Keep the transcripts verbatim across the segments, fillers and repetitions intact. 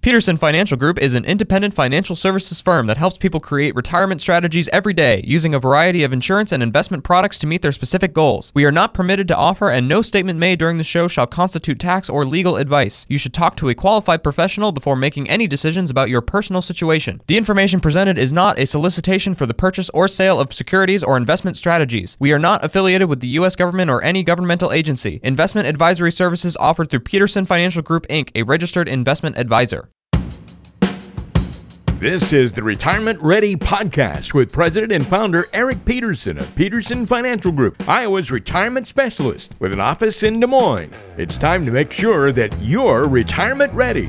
Peterson Financial Group is an independent financial services firm that helps people create retirement strategies every day using a variety of insurance and investment products to meet their specific goals. We are not permitted to offer, and no statement made during the show shall constitute tax or legal advice. You should talk to a qualified professional before making any decisions about your personal situation. The information presented is not a solicitation for the purchase or sale of securities or investment strategies. We are not affiliated with the U S government or any governmental agency. Investment advisory services offered through Peterson Financial Group, Incorporated, a registered investment advisor. This is the Retirement Ready Podcast with President and Founder Eric Peterson of Peterson Financial Group, Iowa's retirement specialist with an office in Des Moines. It's time to make sure that you're retirement ready.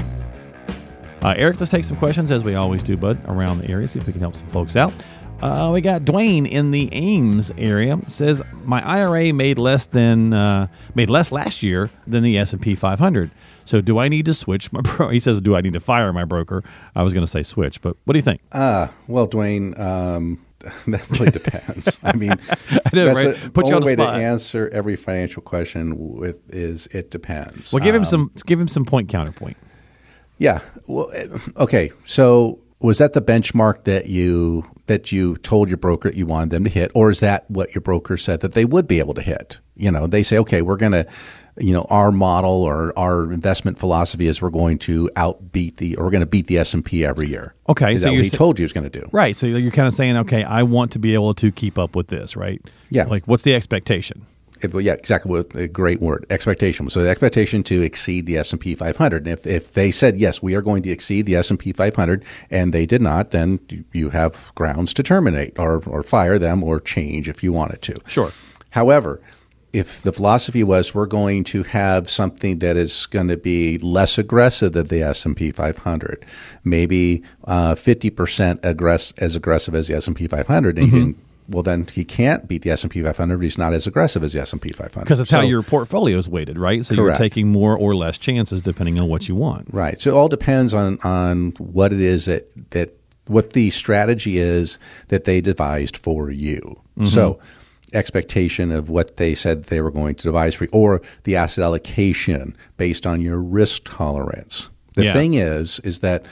Uh, Eric, let's take some questions, as we always do, bud, around the area, see if we can help some folks out. Uh, we got Dwayne in the Ames area. Says, my I R A made less than uh, made less last year than the S and P five hundred. So do I need to switch my bro? He says, do I need to fire my broker? I was going to say switch, but what do you think? Uh, well, Dwayne, um, that really depends. I mean, I know, that's right? the Put you on only the way spot. to answer every financial question with is it depends. Well, give him Um, some give him some point counterpoint. Yeah. Well, okay. So was that the benchmark that you that you told your broker that you wanted them to hit, or is that what your broker said that they would be able to hit? You know, they say, okay, we're going to, you know, our model or our investment philosophy is we're going to outbeat the, or we're going to beat the S and P every year. Okay, Is so that you're what he sa- told you he was going to do? Right. So you're kind of saying, okay, I want to be able to keep up with this, right? Yeah. Like, what's the expectation? If, well, yeah, exactly. What a great word, expectation. So the expectation to exceed the S and P five hundred. And if, if they said, yes, we are going to exceed the S and P five hundred, and they did not, then you- you have grounds to terminate or, or fire them or change if you wanted to. Sure. However, if the philosophy was we're going to have something that is going to be less aggressive than the S and P five hundred, maybe uh, fifty percent aggress- as aggressive as the S and P five hundred, and Mm-hmm. he can, well, then he can't beat the S and P five hundred, but he's not as aggressive as the S and P five hundred. Because it's So- how your portfolio is weighted, right? So Correct. you're taking more or less chances depending on what you want. Right. So it all depends on, on what it is that, that what the strategy is that they devised for you. Mm-hmm. So expectation of what they said they were going to devise for you, or the asset allocation based on your risk tolerance. The Yeah. thing is, is that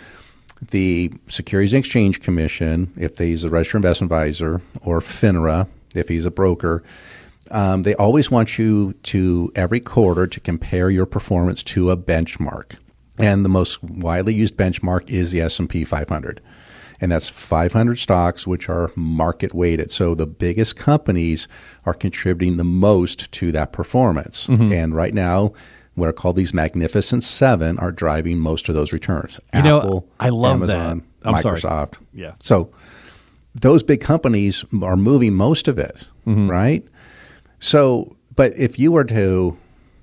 the Securities and Exchange Commission, if he's a registered investment advisor, or FINRA, if he's a broker, um, they always want you to, every quarter, to compare your performance to a benchmark. And the most widely used benchmark is the S and P five hundred. And that's five hundred stocks, which are market weighted. So the biggest companies are contributing the most to that performance. Mm-hmm. And right now, what are called these Magnificent Seven are driving most of those returns. You know, Apple, I love Amazon, that. I'm sorry. Microsoft. Yeah. So those big companies are moving most of it, Mm-hmm. right? So, but if you were to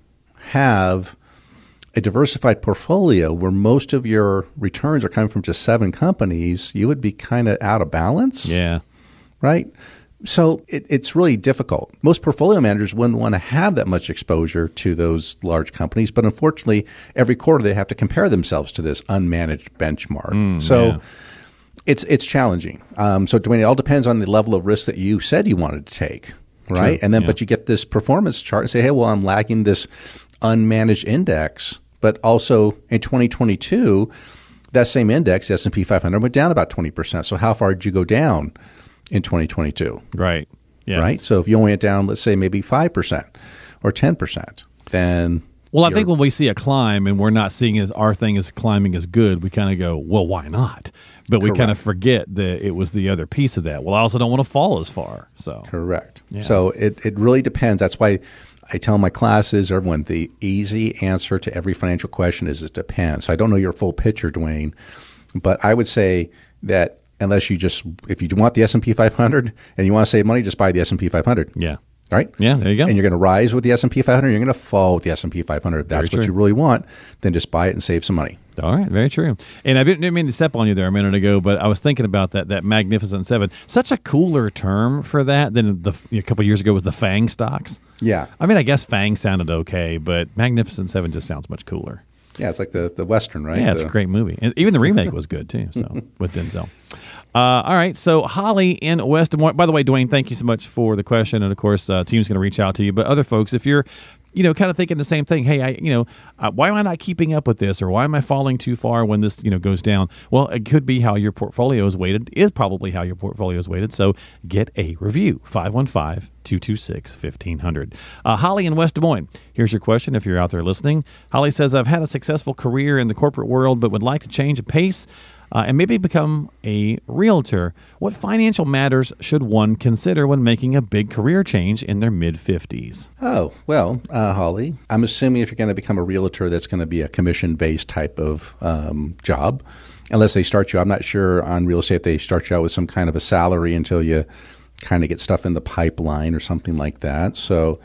have a diversified portfolio where most of your returns are coming from just seven companies, you would be kind of out of balance, Yeah. right? So it, it's really difficult. Most portfolio managers wouldn't want to have that much exposure to those large companies, but unfortunately, every quarter they have to compare themselves to this unmanaged benchmark. so yeah. it's it's challenging. Um, so Dwayne, it all depends on the level of risk that you said you wanted to take, right? True. And then, Yeah. but you get this performance chart and say, hey, well, I'm lagging this unmanaged index, but also in twenty twenty-two, that same index, the S and P five hundred, went down about twenty percent. So how far did you go down in twenty twenty-two? Right. Yeah. Right? So if you only went down, let's say maybe five percent or ten percent, then Well, I you're- think when we see a climb and we're not seeing as our thing is climbing as good, we kind of go, well, why not? But we kind of Correct. forget that it was the other piece of that. Well, I also don't want to fall as far. So Correct. Yeah. So it, it really depends. That's why I tell my classes, everyone, the easy answer to every financial question is it depends. So I don't know your full picture, Dwayne, but I would say that unless you just, if you want the S and P five hundred and you want to save money, just buy the S and P five hundred. yeah. Right? Yeah, there you go. And you're going to rise with the S and P five hundred, you're going to fall with the S and P five hundred. If that's Very what true. you really want, then just buy it and save some money. All right, very true. And I didn't mean to step on you there a minute ago, but I was thinking about that that Magnificent Seven. Such a cooler term for that than the a couple of years ago was the FANG stocks. Yeah. I mean, I guess FANG sounded okay, but Magnificent Seven just sounds much cooler. Yeah, it's like the, the Western, right? Yeah, it's The- a great movie. And even the remake was good, too, so with Denzel. Uh, all right, so Holly in West Des Moines. By the way, Dwayne, thank you so much for the question. And, of course, uh, team's going to reach out to you. But other folks, if you're you know, kind of thinking the same thing. Hey, I, you know, uh, why am I not keeping up with this, or why am I falling too far when this, you know, goes down? Well, it could be how your portfolio is weighted. Is probably how your portfolio is weighted. So get a review. five one five, two two six, fifteen hundred. Uh, Holly in West Des Moines. Here's your question if you're out there listening. Holly says, I've had a successful career in the corporate world, but would like to change a pace uh, and maybe become a realtor. What financial matters should one consider when making a big career change in their mid-fifties? Oh, well, uh, Holly, I'm assuming if you're going to become a realtor, that's going to be a commission-based type of um, job, unless they start you. I'm not sure on real estate if they start you out with some kind of a salary until you kind of get stuff in the pipeline or something like that. So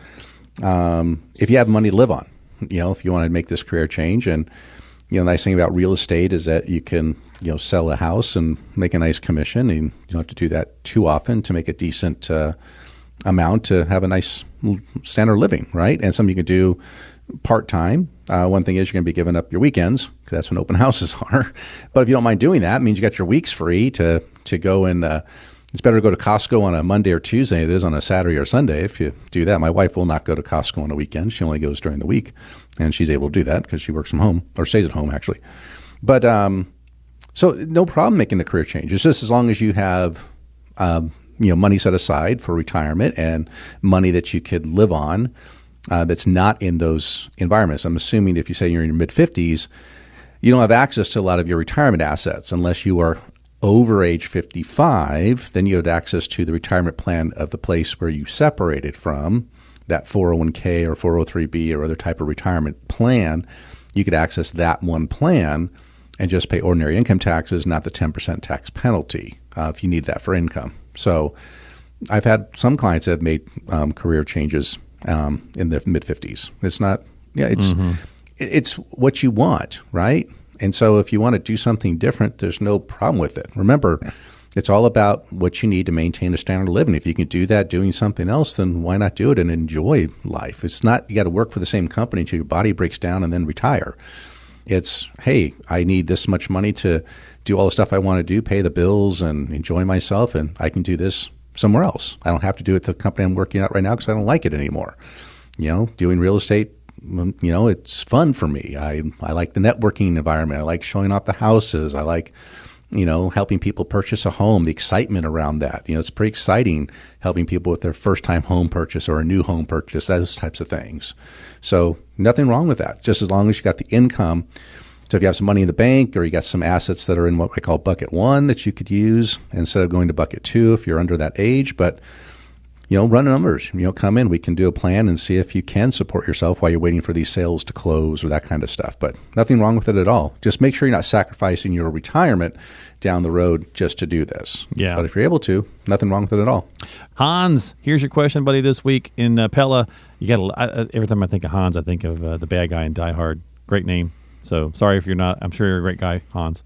um, if you have money to live on, you know, if you want to make this career change, and, you know, the nice thing about real estate is that you can, you know, sell a house and make a nice commission, and you don't have to do that too often to make a decent uh, amount to have a nice standard of living, right? And something you can do part-time. Uh, one thing is you're going to be giving up your weekends because that's when open houses are. But if you don't mind doing that, it means you got your weeks free to, to go and uh, it's better to go to Costco on a Monday or Tuesday than it is on a Saturday or Sunday if you do that. My wife will not go to Costco on a weekend. She only goes during the week, and she's able to do that because she works from home, or stays at home, actually. But um, so no problem making the career change. It's just as long as you have um, you know, money set aside for retirement and money that you could live on uh, that's not in those environments. I'm assuming if you say you're in your mid-fifties, you don't have access to a lot of your retirement assets unless you are over age fifty-five, then you had access to the retirement plan of the place where you separated from, that four oh one k or four oh three b or other type of retirement plan. You could access that one plan and just pay ordinary income taxes, not the ten percent tax penalty uh, if you need that for income. So I've had some clients that have made um, career changes um, in their mid-fifties. It's not, yeah, it's mm-hmm. it's what you want, right? And so if you want to do something different, there's no problem with it. Remember, it's all about what you need to maintain a standard of living. If you can do that doing something else, then why not do it and enjoy life? It's not you got to work for the same company until your body breaks down and then retire. It's, hey, I need this much money to do all the stuff I want to do, pay the bills and enjoy myself, and I can do this somewhere else. I don't have to do it at the company I'm working at right now because I don't like it anymore. You know, doing real estate, you know, it's fun for me. I, I like the networking environment. I like showing off the houses. I like, you know, helping people purchase a home, the excitement around that. You know, it's pretty exciting helping people with their first time home purchase or a new home purchase, those types of things. So nothing wrong with that, just as long as you got the income. So if you have some money in the bank or you got some assets that are in what we call bucket one that you could use instead of going to bucket two if you're under that age. But you know, run numbers, you know, come in, we can do a plan and see if you can support yourself while you're waiting for these sales to close or that kind of stuff. But nothing wrong with it at all. Just make sure you're not sacrificing your retirement down the road just to do this. Yeah. But if you're able to, nothing wrong with it at all. Hans, here's your question, buddy, this week in uh, Pella. You got a, every time I think of Hans, I think of uh, the bad guy in Die Hard. Great name. So sorry if you're not. I'm sure you're a great guy, Hans.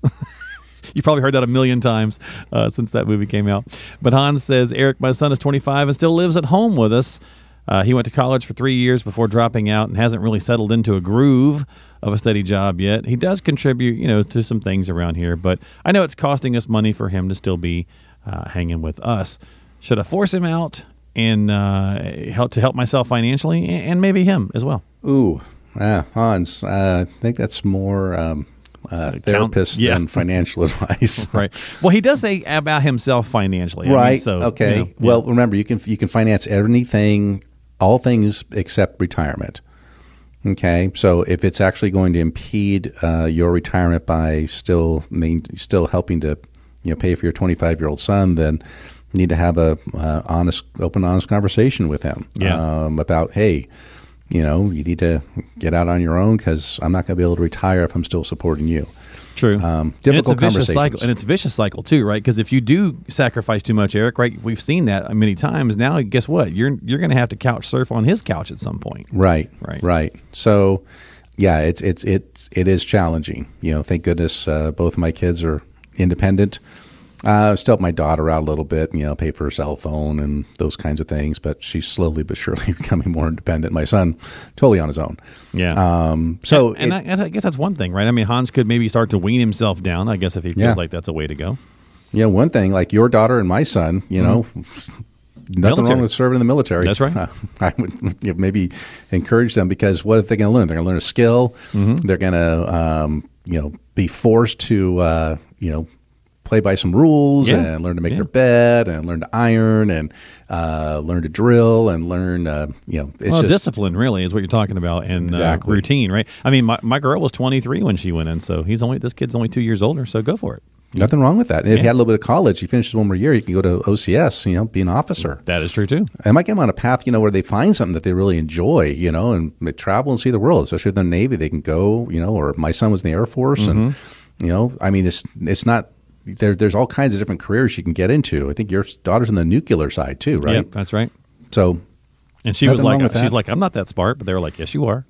You probably heard that a million times uh, since that movie came out. But Hans says, Eric, my son is twenty-five and still lives at home with us. Uh, he went to college for three years before dropping out and hasn't really settled into a groove of a steady job yet. He does contribute, you know, to some things around here, but I know it's costing us money for him to still be uh, hanging with us. Should I force him out and uh, help to help myself financially and maybe him as well? Ooh, ah, Hans, uh, I think that's more um, uh, therapist Count, yeah. than financial advice. Right. Well, he does say about himself financially. Right. I mean, so, okay. You know, well, yeah. remember, you can you can finance anything, all things except retirement. Okay. So if it's actually going to impede uh, your retirement by still main, still helping to you know pay for your twenty-five year old son, then you need to have a uh, honest, open, honest conversation with him yeah. um, about, hey, you know, you need to get out on your own because I'm not going to be able to retire if I'm still supporting you. True. Um, difficult and it's a vicious conversations. cycle, and it's a vicious cycle too, right? Because if you do sacrifice too much, Eric, right? We've seen that many times. Now, guess what? You're you're going to have to couch surf on his couch at some point. Right. Right. Right. So, yeah, it's it's it's it is challenging. You know, thank goodness uh, both of my kids are independent. Uh, still help my daughter out a little bit, you know, pay for her cell phone and those kinds of things, but she's slowly but surely becoming more independent. My son, totally on his own. Yeah. Um, so, and, and it, I, I guess that's one thing, right? I mean, Hans could maybe start to wean himself down, I guess, if he feels yeah. like that's a way to go. Yeah, one thing, like your daughter and my son, you mm-hmm. know, nothing military. wrong with serving in the military. That's right. Uh, I would you know, maybe encourage them, because what are they going to learn? They're going to learn a skill. Mm-hmm. They're going to, um, you know, be forced to, uh, you know, play by some rules, yeah. and learn to make yeah. their bed, and learn to iron, and uh, learn to drill, and learn, uh, you know, it's well, just discipline really is what you're talking about, and exactly. uh, routine, right? I mean, my, my girl was twenty-three when she went in, so he's only this kid's only two years older, so go for it. Nothing wrong with that. And if yeah. you had a little bit of college, you finishes one more year, you can go to O C S, you know, be an officer. That is true too. It might get them on a path, you know, where they find something that they really enjoy, you know, and they travel and see the world. Especially if they're in the Navy, they can go, you know, or my son was in the Air Force, mm-hmm. and you know, I mean, it's it's not. There, there's all kinds of different careers you can get into. I think your daughter's on the nuclear side too, right? Yep, that's right. So, and she was like, she's that. like, I'm not that smart, but they were like, yes, you are.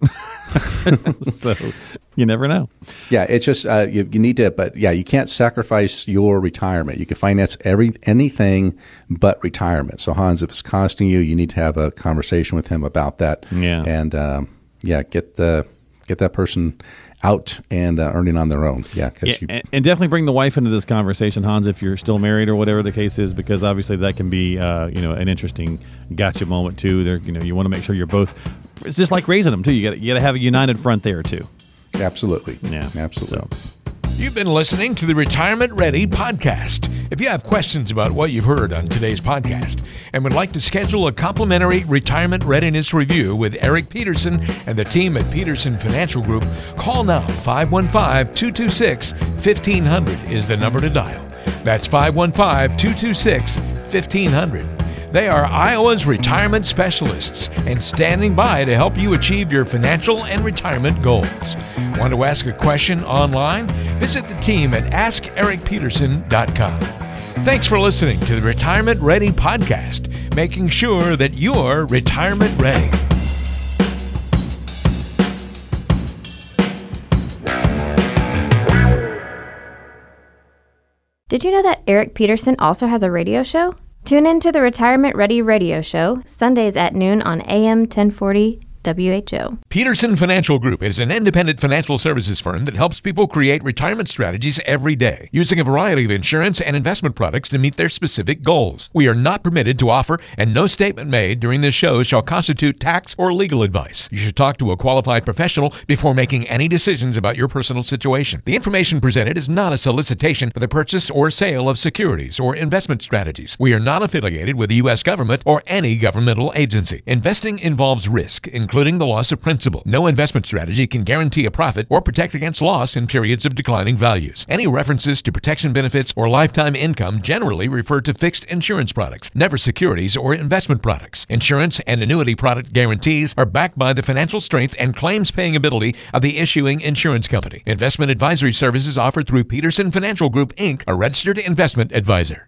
So you never know. Yeah, it's just uh, you, you need to, but yeah, you can't sacrifice your retirement. You can finance every anything but retirement. So Hans, if it's costing you, you need to have a conversation with him about that. Yeah, and um, yeah, get the get that person out and uh, earning on their own. Yeah, yeah you, and, and definitely bring the wife into this conversation, Hans, if you're still married or whatever the case is, because obviously that can be, uh, you know, an interesting gotcha moment too. There, you know, you want to make sure you're both. It's just like raising them too. You got you got to have a united front there too. Absolutely. Yeah, absolutely. So. You've been listening to the Retirement Ready podcast. If you have questions about what you've heard on today's podcast and would like to schedule a complimentary retirement readiness review with Eric Peterson and the team at Peterson Financial Group, call now. five one five, two two six, one five zero zero is the number to dial. That's five one five, two two six, one five zero zero. They are Iowa's retirement specialists and standing by to help you achieve your financial and retirement goals. Want to ask a question online? Visit the team at ask eric peterson dot com. Thanks for listening to the Retirement Ready podcast, making sure that you're retirement ready. Did you know that Eric Peterson also has a radio show? Tune in to the Retirement Ready radio show, Sundays at noon on A M ten forty W H O. Peterson Financial Group is an independent financial services firm that helps people create retirement strategies every day, using a variety of insurance and investment products to meet their specific goals. We are not permitted to offer, and no statement made during this show shall constitute tax or legal advice. You should talk to a qualified professional before making any decisions about your personal situation. The information presented is not a solicitation for the purchase or sale of securities or investment strategies. We are not affiliated with the U S government or any governmental agency. Investing involves risk, including the loss of principal. No investment strategy can guarantee a profit or protect against loss in periods of declining values. Any references to protection benefits or lifetime income generally refer to fixed insurance products, never securities or investment products. Insurance and annuity product guarantees are backed by the financial strength and claims-paying ability of the issuing insurance company. Investment advisory services offered through Peterson Financial Group, Incorporated, a registered investment advisor.